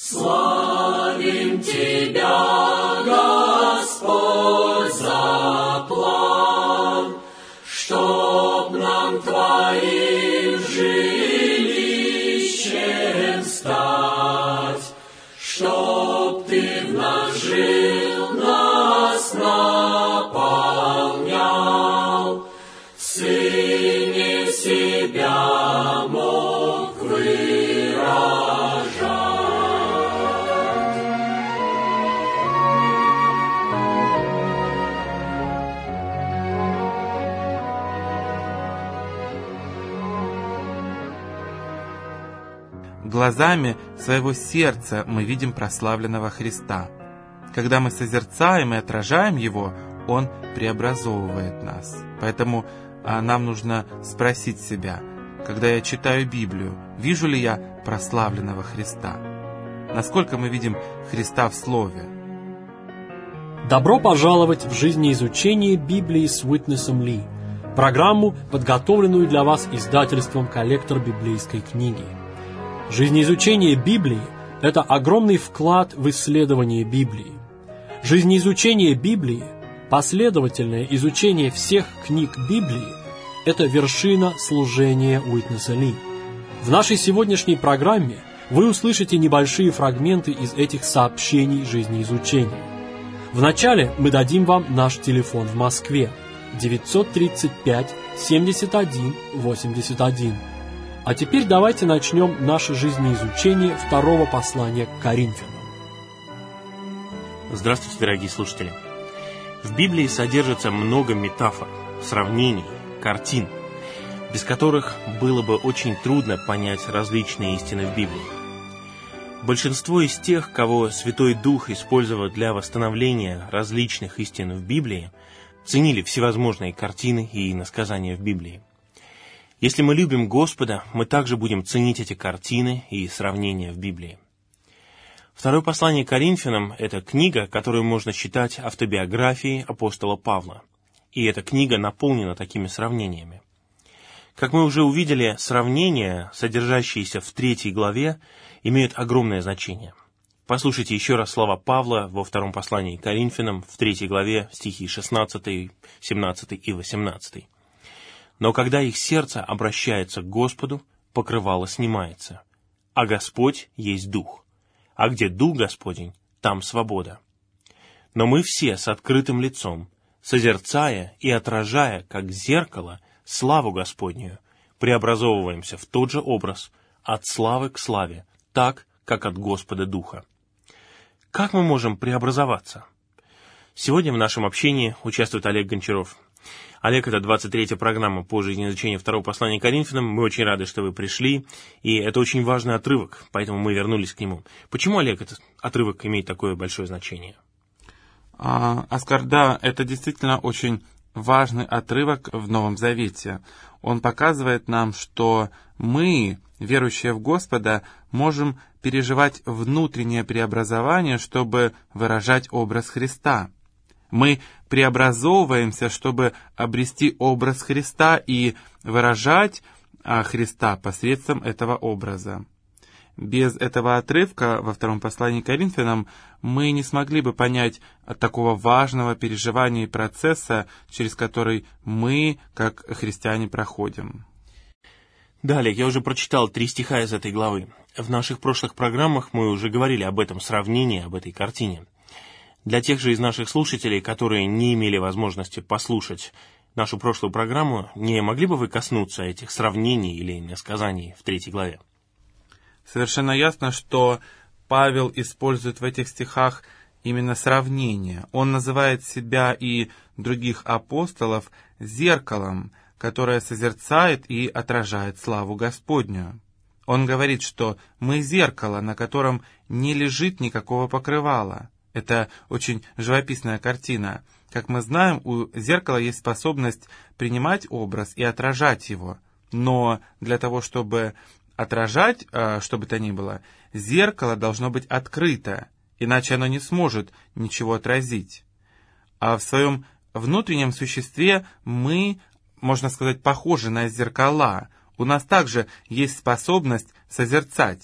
Славим Тебя, Господь, за план, чтоб нам Твоим жилищем стать, чтоб Ты в нас жил, нас наполнял, в Сыне себя мог выражать. Глазами своего сердца мы видим прославленного Христа. Когда мы созерцаем и отражаем Его, Он преобразовывает нас. Поэтому нам нужно спросить себя, когда я читаю Библию, вижу ли я прославленного Христа? Насколько мы видим Христа в Слове? Добро пожаловать в жизнеизучение Библии с Уитнесом Ли, программу, подготовленную для вас издательством «Коллектор библейской книги». Жизнеизучение Библии – это огромный вклад в исследование Библии. Жизнеизучение Библии, последовательное изучение всех книг Библии – это вершина служения Уитнеса Ли. В нашей сегодняшней программе вы услышите небольшие фрагменты из этих сообщений жизнеизучения. Вначале мы дадим вам наш телефон в Москве 935 71 81. А теперь давайте начнем наше жизнеизучение второго послания к Коринфянам. Здравствуйте, дорогие слушатели! В Библии содержится много метафор, сравнений, картин, без которых было бы очень трудно понять различные истины в Библии. Большинство из тех, кого Святой Дух использовал для восстановления различных истин в Библии, ценили всевозможные картины и иносказания в Библии. Если мы любим Господа, мы также будем ценить эти картины и сравнения в Библии. Второе послание к Коринфянам – это книга, которую можно считать автобиографией апостола Павла. И эта книга наполнена такими сравнениями. Как мы уже увидели, сравнения, содержащиеся в 3 главе, имеют огромное значение. Послушайте еще раз слова Павла во втором послании к Коринфянам в 3 главе, стихи 16, 17 и 18. «Но когда их сердце обращается к Господу, покрывало снимается. А Господь есть Дух. А где Дух Господень, там свобода. Но мы все с открытым лицом, созерцая и отражая, как зеркало, славу Господнюю, преобразовываемся в тот же образ, от славы к славе, так, как от Господа Духа». Как мы можем преобразоваться? Сегодня в нашем общении участвует Олег Гончаров. Олег, это 23-я программа по жизнеизучению второго послания к Коринфянам. Мы очень рады, что вы пришли, и это очень важный отрывок, поэтому мы вернулись к нему. Почему, Олег, этот отрывок имеет такое большое значение? Оскар, да, это действительно очень важный отрывок в Новом Завете. Он показывает нам, что мы, верующие в Господа, можем переживать внутреннее преобразование, чтобы выражать образ Христа. Мы преобразовываемся, чтобы обрести образ Христа и выражать Христа посредством этого образа. Без этого отрывка во втором послании к Коринфянам мы не смогли бы понять такого важного переживания и процесса, через который мы, как христиане, проходим. Да, Олег, я уже прочитал 3 стиха из этой главы. В наших прошлых программах мы уже говорили об этом сравнении, об этой картине. Для тех же из наших слушателей, которые не имели возможности послушать нашу прошлую программу, не могли бы вы коснуться этих сравнений или иносказаний в 3 главе? Совершенно ясно, что Павел использует в этих стихах именно сравнение. Он называет себя и других апостолов зеркалом, которое созерцает и отражает славу Господню. Он говорит, что мы зеркало, на котором не лежит никакого покрывала. Это очень живописная картина. Как мы знаем, у зеркала есть способность принимать образ и отражать его. Но для того, чтобы отражать, что бы то ни было, зеркало должно быть открыто, иначе оно не сможет ничего отразить. А в своем внутреннем существе мы, можно сказать, похожи на зеркала. У нас также есть способность созерцать.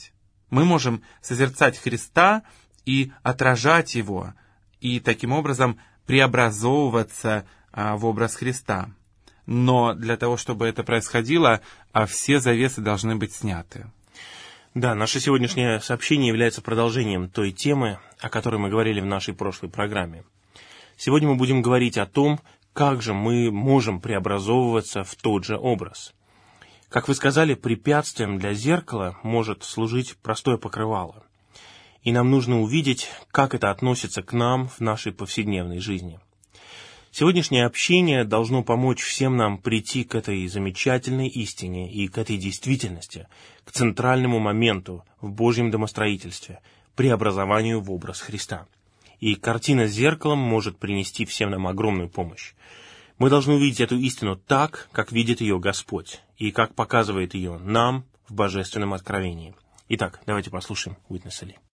Мы можем созерцать Христа и отражать Его, и таким образом преобразовываться в образ Христа. Но для того, чтобы это происходило, все завесы должны быть сняты. Да, наше сегодняшнее сообщение является продолжением той темы, о которой мы говорили в нашей прошлой программе. Сегодня мы будем говорить о том, как же мы можем преобразовываться в тот же образ. Как вы сказали, препятствием для зеркала может служить простое покрывало. И нам нужно увидеть, как это относится к нам в нашей повседневной жизни. Сегодняшнее общение должно помочь всем нам прийти к этой замечательной истине и к этой действительности, к центральному моменту в Божьем домостроительстве, преобразованию в образ Христа. И картина с зеркалом может принести всем нам огромную помощь. Мы должны увидеть эту истину так, как видит ее Господь, и как показывает ее нам в Божественном откровении. Итак, давайте послушаем Уитнеса Ли.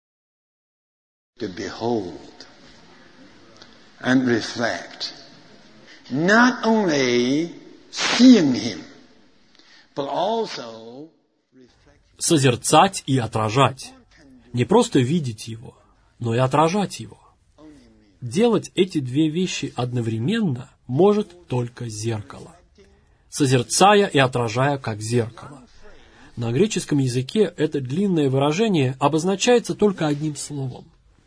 To behold and reflect, not only seeing Him, but also созерцать и отражать. Не просто видеть Его, но и отражать Его. Делать эти две вещи одновременно может только зеркало. Созерцая и отражая как зеркало. На греческом языке это длинное выражение обозначается только одним словом.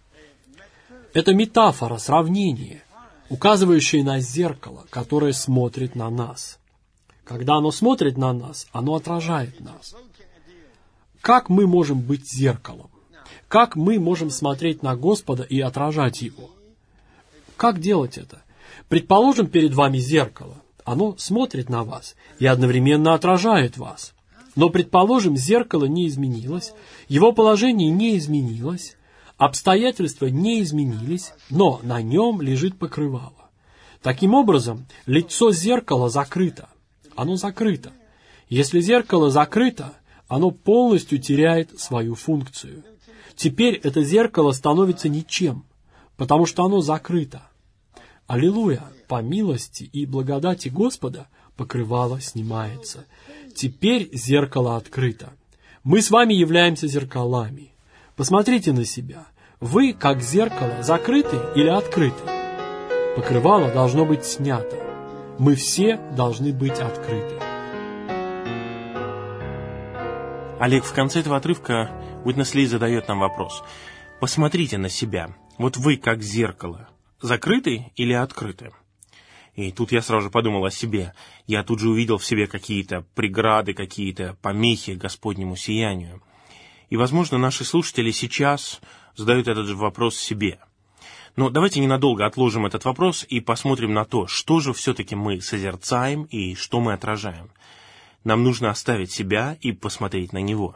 Это метафора, сравнение, указывающее на зеркало, которое смотрит на нас. Когда оно смотрит на нас, оно отражает нас. Как мы можем быть зеркалом? Как мы можем смотреть на Господа и отражать Его? Как делать это? Предположим, перед вами зеркало. Оно смотрит на вас и одновременно отражает вас. Но, предположим, зеркало не изменилось, его положение не изменилось, обстоятельства не изменились, но на нем лежит покрывало. Таким образом, лицо зеркала закрыто. Оно закрыто. Если зеркало закрыто, оно полностью теряет свою функцию. Теперь это зеркало становится ничем, потому что оно закрыто. Аллилуйя! По милости и благодати Господа покрывало снимается. Теперь зеркало открыто. Мы с вами являемся зеркалами. Посмотрите на себя. Вы, как зеркало, закрыты или открыты? Покрывало должно быть снято. Мы все должны быть открыты. Олег, в конце этого отрывка Уитнес Ли задает нам вопрос. Посмотрите на себя. Вот вы, как зеркало, закрыты или открыты? И тут я сразу же подумал о себе. Я тут же увидел в себе какие-то преграды, какие-то помехи Господнему сиянию. И, возможно, наши слушатели сейчас задают этот же вопрос себе. Но давайте ненадолго отложим этот вопрос и посмотрим на то, что же все-таки мы созерцаем и что мы отражаем. Нам нужно оставить себя и посмотреть на Него.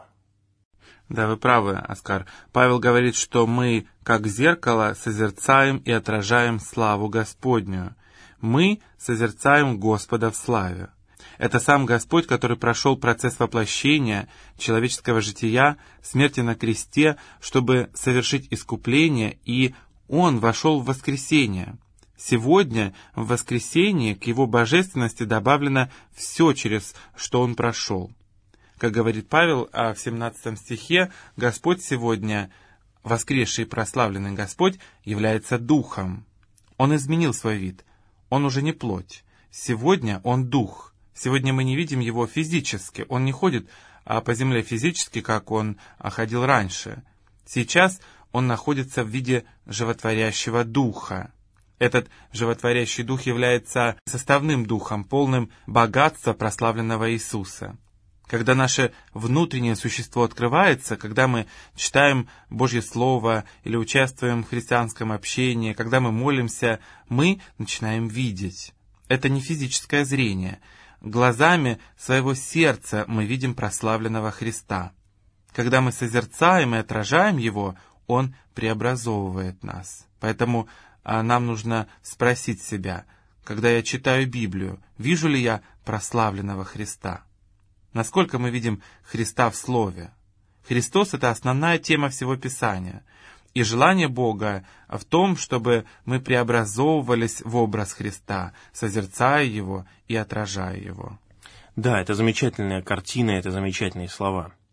Да, вы правы, Оскар. Павел говорит, что мы, как зеркало, созерцаем и отражаем славу Господню. Мы созерцаем Господа в славе. Это сам Господь, который прошел процесс воплощения человеческого жития, смерти на кресте, чтобы совершить искупление, и Он вошел в воскресение. Сегодня, в воскресении, к Его божественности добавлено все, через что Он прошел. Как говорит Павел в 17 стихе, Господь сегодня, воскресший и прославленный Господь, является Духом. Он изменил свой вид. Он уже не плоть. Сегодня Он Дух. Сегодня мы не видим Его физически. Он не ходит по земле физически, как Он ходил раньше. Сейчас Он находится в виде животворящего Духа. Этот животворящий Дух является составным Духом, полным богатства прославленного Иисуса. Когда наше внутреннее существо открывается, когда мы читаем Божье Слово или участвуем в христианском общении, когда мы молимся, мы начинаем видеть. Это не физическое зрение. Глазами своего сердца мы видим прославленного Христа. Когда мы созерцаем и отражаем Его, Он преобразовывает нас. Поэтому нам нужно спросить себя, когда я читаю Библию, вижу ли я прославленного Христа? Насколько мы видим Христа в Слове? Христос — это основная тема всего Писания. И желание Бога в том, чтобы мы преобразовывались в образ Христа, созерцая Его и отражая Его. Да, это замечательная картина, это замечательные слова.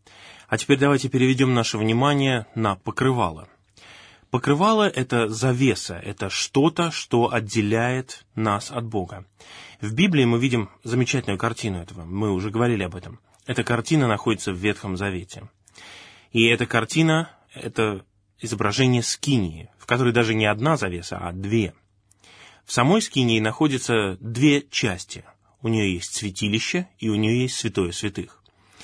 А теперь давайте переведем наше внимание на покрывало. Покрывало — это завеса, это что-то, что отделяет нас от Бога. В Библии мы видим замечательную картину этого, мы уже говорили об этом. Эта картина находится в Ветхом Завете. И эта картина — это изображение скинии, в которой даже не одна завеса, а две. В самой скинии находятся две части. У нее есть святилище, и у нее есть святое святых.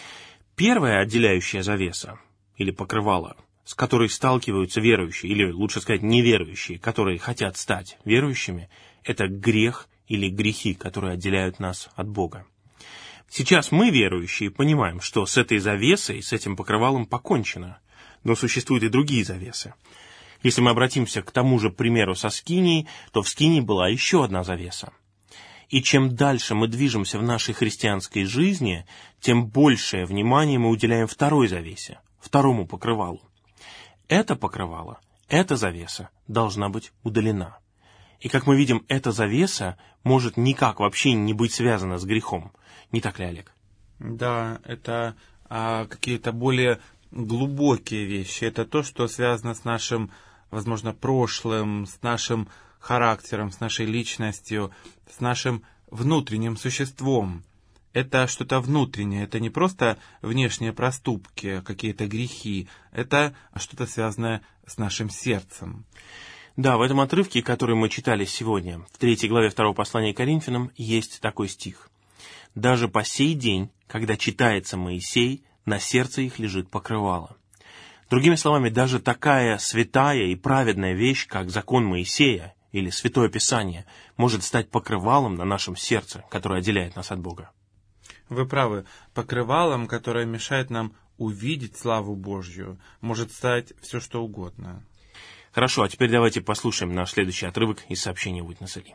Первая отделяющая завеса, или покрывало, с которой сталкиваются верующие, или лучше сказать неверующие, которые хотят стать верующими, это грех или грехи, которые отделяют нас от Бога. Сейчас мы, верующие, понимаем, что с этой завесой, с этим покрывалом покончено, но существуют и другие завесы. Если мы обратимся к тому же примеру со скинией, то в скинии была еще одна завеса. И чем дальше мы движемся в нашей христианской жизни, тем большее внимание мы уделяем второй завесе, второму покрывалу. Это покрывало, эта завеса должна быть удалена. И, как мы видим, эта завеса может никак вообще не быть связана с грехом. Не так ли, Олег? Да, это какие-то более глубокие вещи. Это то, что связано с нашим, возможно, прошлым, с нашим характером, с нашей личностью, с нашим внутренним существом. Это что-то внутреннее, это не просто внешние проступки, какие-то грехи, это что-то связанное с нашим сердцем. Да, в этом отрывке, который мы читали сегодня, в 3 главе 2 послания к Коринфянам, есть такой стих. «Даже по сей день, когда читается Моисей, на сердце их лежит покрывало». Другими словами, даже такая святая и праведная вещь, как закон Моисея или Святое Писание, может стать покрывалом на нашем сердце, которое отделяет нас от Бога. Вы правы, покрывалом, которое мешает нам увидеть славу Божью, может стать все что угодно. Хорошо, а теперь давайте послушаем наш следующий отрывок из сообщения Уитнеса Ли.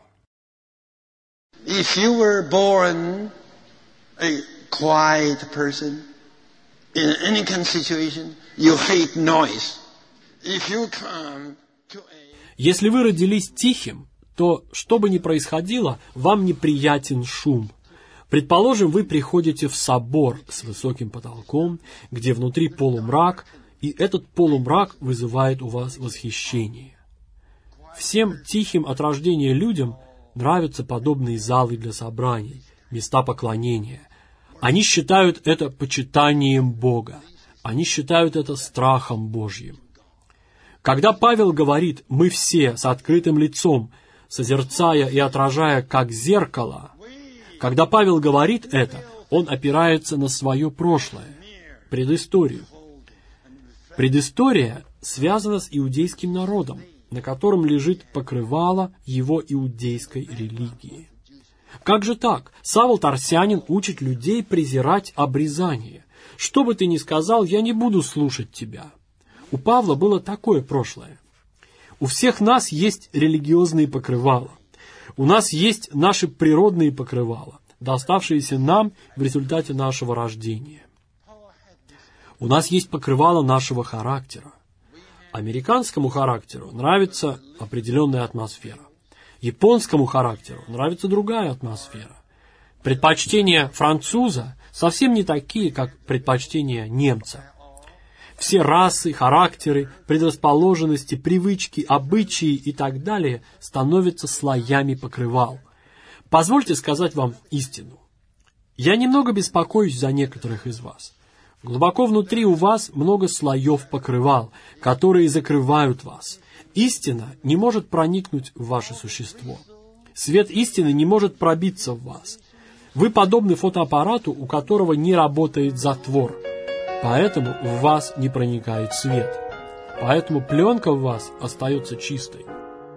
If you were born a quiet person, in any kind of situation, you hate noise. If you come to a... Если вы родились тихим, то, что бы ни происходило, вам неприятен шум. Предположим, вы приходите в собор с высоким потолком, где внутри полумрак, и этот полумрак вызывает у вас восхищение. Всем тихим от рождения людям нравятся подобные залы для собраний, места поклонения. Они считают это почитанием Бога. Они считают это страхом Божьим. Когда Павел говорит «мы все с открытым лицом, созерцая и отражая как зеркало», когда Павел говорит это, он опирается на свое прошлое, предысторию. Предыстория связана с иудейским народом, на котором лежит покрывало его иудейской религии. Как же так? Савл Тарсянин учит людей презирать обрезание. Что бы ты ни сказал, я не буду слушать тебя. У Павла было такое прошлое. У всех нас есть религиозные покрывала. У нас есть наши природные покрывала, доставшиеся нам в результате нашего рождения. У нас есть покрывало нашего характера. Американскому характеру нравится определенная атмосфера. Японскому характеру нравится другая атмосфера. Предпочтения француза совсем не такие, как предпочтения немца. Все расы, характеры, предрасположенности, привычки, обычаи и так далее становятся слоями покрывал. Позвольте сказать вам истину. Я немного беспокоюсь за некоторых из вас. Глубоко внутри у вас много слоев покрывал, которые закрывают вас. Истина не может проникнуть в ваше существо. Свет истины не может пробиться в вас. Вы подобны фотоаппарату, у которого не работает затвор. Поэтому в вас не проникает свет. Поэтому пленка в вас остается чистой.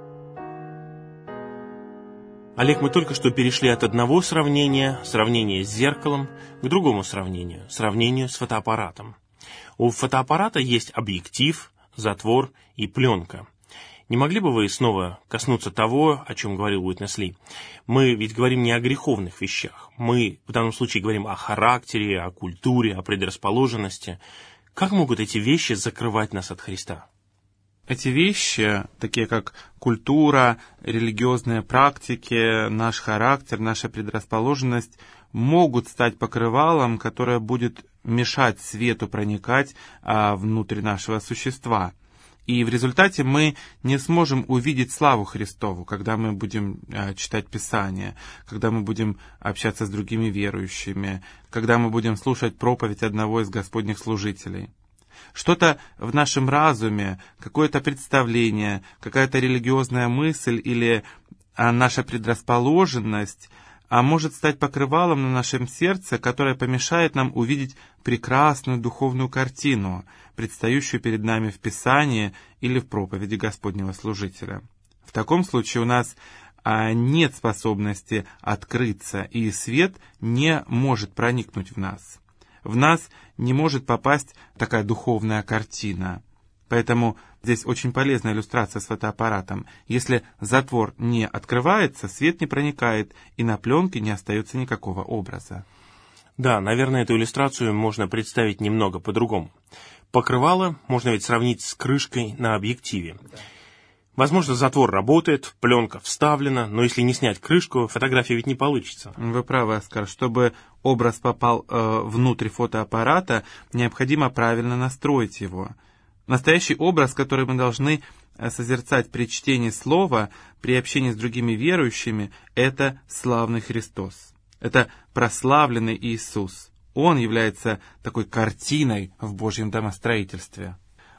Олег, мы только что перешли от одного сравнения с зеркалом, к другому сравнению с фотоаппаратом. У фотоаппарата есть объектив, затвор и пленка. Не могли бы вы снова коснуться того, о чем говорил Уитнес Ли? Мы ведь говорим не о греховных вещах. Мы в данном случае говорим о характере, о культуре, о предрасположенности. Как могут эти вещи закрывать нас от Христа? Эти вещи, такие как культура, религиозные практики, наш характер, наша предрасположенность, могут стать покрывалом, которое будет мешать свету проникать внутрь нашего существа. И в результате мы не сможем увидеть славу Христову, когда мы будем читать Писание, когда мы будем общаться с другими верующими, когда мы будем слушать проповедь одного из Господних служителей. Что-то в нашем разуме, какое-то представление, какая-то религиозная мысль или наша предрасположенность может стать покрывалом на нашем сердце, которое помешает нам увидеть прекрасную духовную картину, предстающую перед нами в Писании или в проповеди Господнего служителя. В таком случае у нас нет способности открыться, и свет не может проникнуть в нас. В нас не может попасть такая духовная картина. Поэтому здесь очень полезная иллюстрация с фотоаппаратом. Если затвор не открывается, свет не проникает, и на пленке не остается никакого образа. Да, наверное, эту иллюстрацию можно представить немного по-другому. Покрывало можно ведь сравнить с крышкой на объективе. Возможно, затвор работает, пленка вставлена, но если не снять крышку, фотография ведь не получится. Вы правы, Оскар. Чтобы образ попал внутрь фотоаппарата, необходимо правильно настроить его. Настоящий образ, который мы должны созерцать при чтении слова, при общении с другими верующими, это славный Христос. Это прославленный Иисус. Он является такой картиной в Божьем домостроительстве.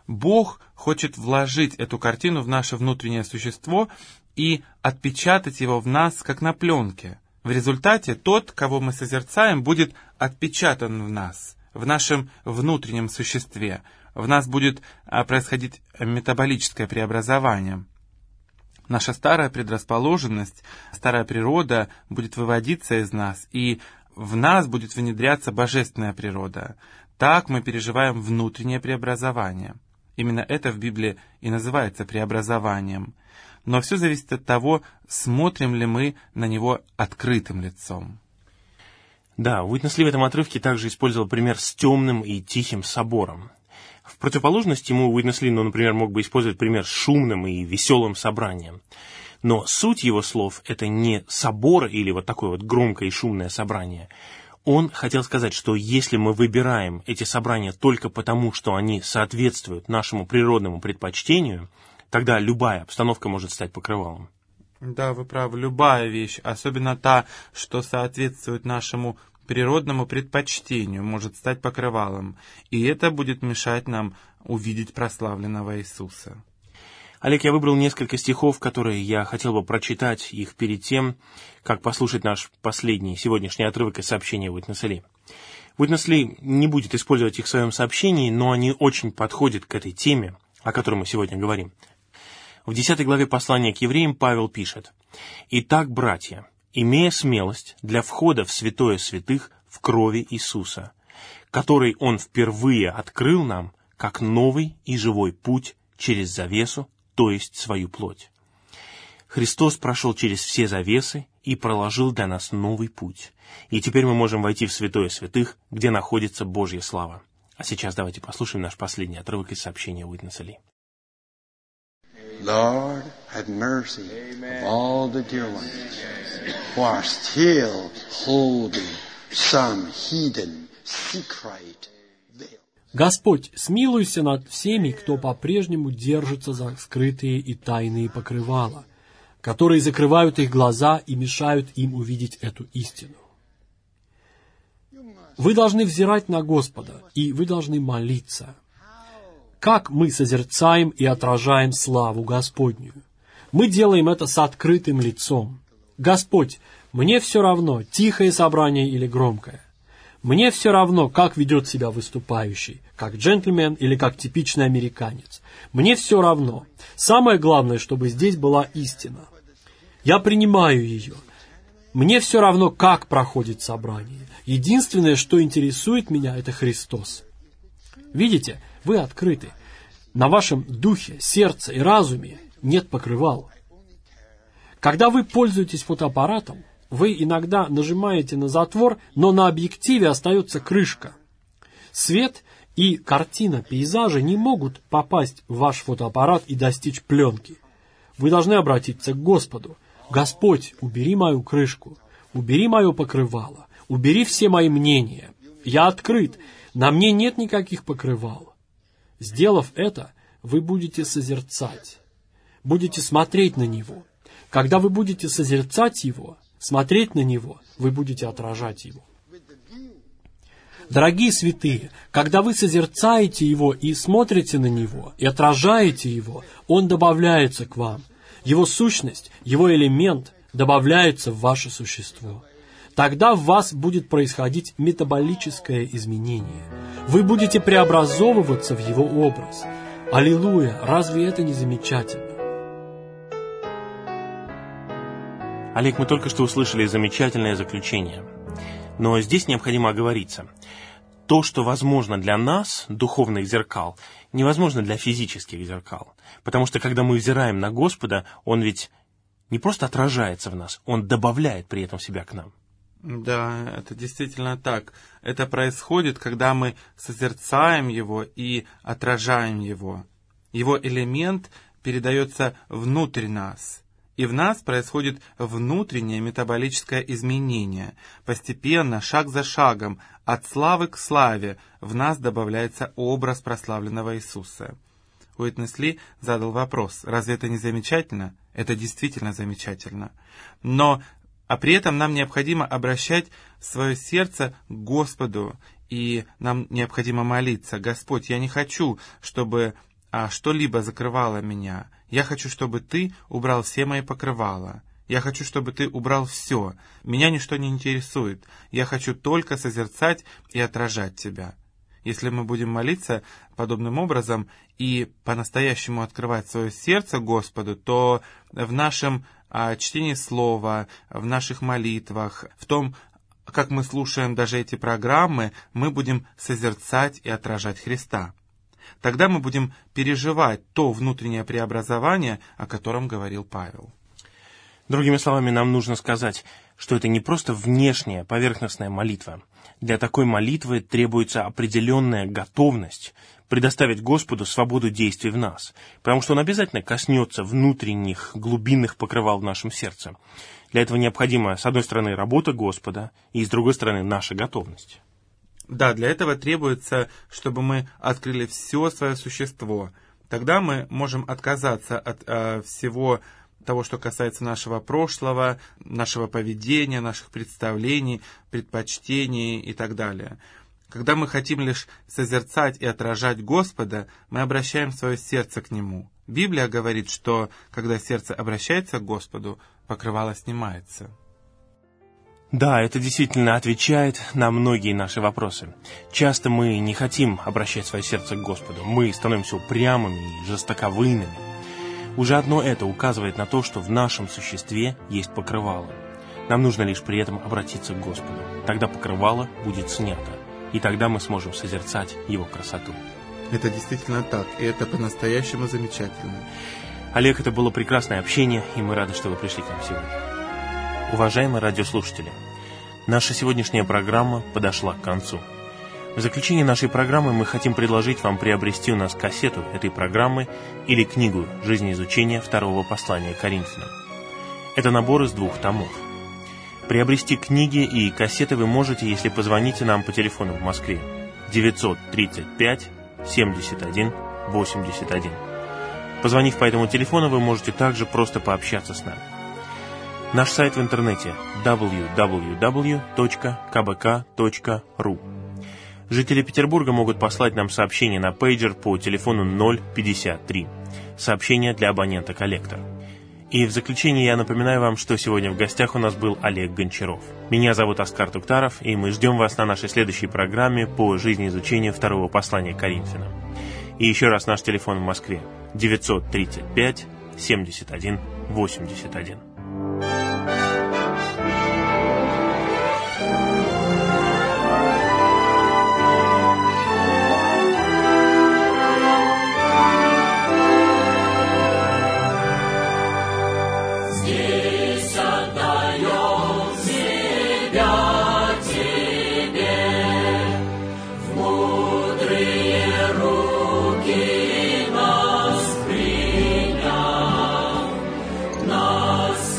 Бог хочет вложить эту картину в наше внутреннее существо и отпечатать его в нас, как на пленке. В результате тот, кого мы созерцаем, будет отпечатан в нас, в нашем внутреннем существе. В нас будет происходить метаболическое преобразование. Наша старая предрасположенность, старая природа будет выводиться из нас, и в нас будет внедряться божественная природа. Так мы переживаем внутреннее преобразование. Именно это в Библии и называется преобразованием. Но все зависит от того, смотрим ли мы на него открытым лицом. Да, Уитнес Ли в этом отрывке также использовал пример с темным и тихим собором. В противоположность ему Уитнес Ли, например, мог бы использовать пример с шумным и веселым собранием. Но суть его слов — это не собор или вот такое вот громкое и шумное собрание. Он хотел сказать, что если мы выбираем эти собрания только потому, что они соответствуют нашему природному предпочтению, тогда любая обстановка может стать покрывалом. Да, вы правы, любая вещь, особенно та, что соответствует нашему природному предпочтению, может стать покрывалом, и это будет мешать нам увидеть прославленного Иисуса. Олег, я выбрал несколько стихов, которые я хотел бы прочитать их перед тем, как послушать наш последний сегодняшний отрывок из сообщения Уитнеса Ли. Уитнес Ли не будет использовать их в своем сообщении, но они очень подходят к этой теме, о которой мы сегодня говорим. В 10 главе послания к евреям Павел пишет: «Итак, братья, имея смелость для входа в святое святых в крови Иисуса, который Он впервые открыл нам, как новый и живой путь через завесу, то есть свою плоть. Христос прошел через все завесы и проложил для нас новый путь. И теперь мы можем войти в святое святых, где находится Божья слава». А сейчас давайте послушаем наш последний отрывок из сообщения Уитнеса Ли. Lord, have mercy of all the dear ones who are still holding some hidden secret veil. Господь, смилуйся над всеми, кто по-прежнему держится за скрытые и тайные покрывала, которые закрывают их глаза и мешают им увидеть эту истину. Вы должны взирать на Господа, и вы должны молиться. Как мы созерцаем и отражаем славу Господню? Мы делаем это с открытым лицом. Господь, мне все равно, тихое собрание или громкое. Мне все равно, как ведет себя выступающий, как джентльмен или как типичный американец. Мне все равно. Самое главное, чтобы здесь была истина. Я принимаю ее. Мне все равно, как проходит собрание. Единственное, что интересует меня, это Христос. Видите, вы открыты. На вашем духе, сердце и разуме нет покрывал. Когда вы пользуетесь фотоаппаратом, вы иногда нажимаете на затвор, но на объективе остается крышка. Свет и картина пейзажа не могут попасть в ваш фотоаппарат и достичь пленки. Вы должны обратиться к Господу. «Господь, убери мою крышку, убери мое покрывало, убери все мои мнения. Я открыт. На мне нет никаких покрывал. Сделав это, вы будете созерцать, будете смотреть на Него. Когда вы будете созерцать Его, смотреть на Него, вы будете отражать Его. Дорогие святые, когда вы созерцаете Его и смотрите на Него, и отражаете Его, Он добавляется к вам. Его сущность, Его элемент добавляется в ваше существо. Тогда в вас будет происходить метаболическое изменение. Вы будете преобразовываться в Его образ. Аллилуйя! Разве это не замечательно? Олег, мы только что услышали замечательное заключение. Но здесь необходимо оговориться. То, что возможно для нас, духовных зеркал, невозможно для физических зеркал. Потому что, когда мы взираем на Господа, Он ведь не просто отражается в нас, Он добавляет при этом себя к нам. Да, это действительно так. Это происходит, когда мы созерцаем Его и отражаем Его. Его элемент передается внутрь нас. И в нас происходит внутреннее метаболическое изменение. Постепенно, шаг за шагом, от славы к славе, в нас добавляется образ прославленного Иисуса. Уитнес Ли задал вопрос: разве это не замечательно? Это действительно замечательно. А при этом нам необходимо обращать свое сердце к Господу, и нам необходимо молиться: Господь, я не хочу, чтобы что-либо закрывало меня. Я хочу, чтобы Ты убрал все мои покрывала. Я хочу, чтобы Ты убрал все. Меня ничто не интересует. Я хочу только созерцать и отражать Тебя. Если мы будем молиться подобным образом и по-настоящему открывать свое сердце Господу, то в нашем чтении Слова, в наших молитвах, в том, как мы слушаем даже эти программы, мы будем созерцать и отражать Христа. Тогда мы будем переживать то внутреннее преобразование, о котором говорил Павел. Другими словами, нам нужно сказать, что это не просто внешняя, поверхностная молитва. Для такой молитвы требуется определенная готовность предоставить Господу свободу действий в нас, потому что Он обязательно коснется внутренних, глубинных покрывал в нашем сердце. Для этого необходима, с одной стороны, работа Господа, и с другой стороны, наша готовность. Да, для этого требуется, чтобы мы открыли все свое существо. Тогда мы можем отказаться от всего того, что касается нашего прошлого, нашего поведения, наших представлений, предпочтений и так далее. Когда мы хотим лишь созерцать и отражать Господа, мы обращаем свое сердце к Нему. Библия говорит, что когда сердце обращается к Господу, покрывало снимается. Да, это действительно отвечает на многие наши вопросы. Часто мы не хотим обращать свое сердце к Господу. Мы становимся упрямыми и жестоковыйными. Уже одно это указывает на то, что в нашем существе есть покрывало. Нам нужно лишь при этом обратиться к Господу. Тогда покрывало будет снято, и тогда мы сможем созерцать Его красоту. Это действительно так, и это по-настоящему замечательно. Олег, это было прекрасное общение, и мы рады, что вы пришли к нам сегодня. Уважаемые радиослушатели, наша сегодняшняя программа подошла к концу. В заключение нашей программы мы хотим предложить вам приобрести у нас кассету этой программы или книгу «Жизнеизучение второго послания Коринфянам». Это набор из 2 томов. Приобрести книги и кассеты вы можете, если позвоните нам по телефону в Москве 935 71 81. Позвонив по этому телефону, вы можете также просто пообщаться с нами. Наш сайт в интернете www.kbk.ru. Жители Петербурга могут послать нам сообщение на пейджер по телефону 053. Сообщение для абонента «Коллектор». И в заключение я напоминаю вам, что сегодня в гостях у нас был Олег Гончаров. Меня зовут Оскар Туктаров, и мы ждем вас на нашей следующей программе по жизнеизучению второго послания Коринфянам. И еще раз наш телефон в Москве 935 71 81. Нас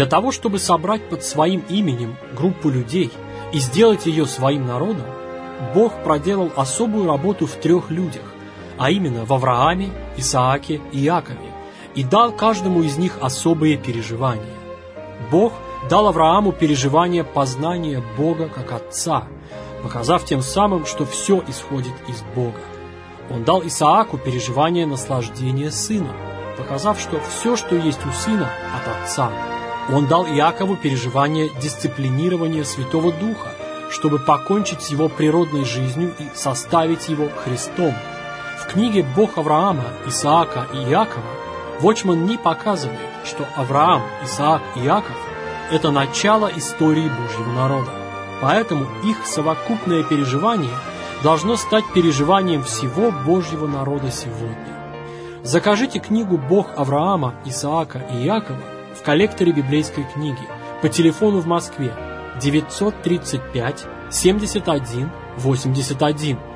Для того, чтобы собрать под своим именем группу людей и сделать ее своим народом, Бог проделал особую работу в 3 людях, а именно в Аврааме, Исааке и Иакове, и дал каждому из них особые переживания. Бог дал Аврааму переживание познания Бога как Отца, показав тем самым, что все исходит из Бога. Он дал Исааку переживание наслаждения сына, показав, что все, что есть у сына, от Отца. Он дал Иакову переживание дисциплинирования Святого Духа, чтобы покончить с его природной жизнью и составить его Христом. В книге «Бог Авраама, Исаака и Иакова» Watchman Nee показывает, что Авраам, Исаак и Иаков – это начало истории Божьего народа. Поэтому их совокупное переживание должно стать переживанием всего Божьего народа сегодня. Закажите книгу «Бог Авраама, Исаака и Иакова» в коллекторе библейской книги по телефону в Москве 935 71 81.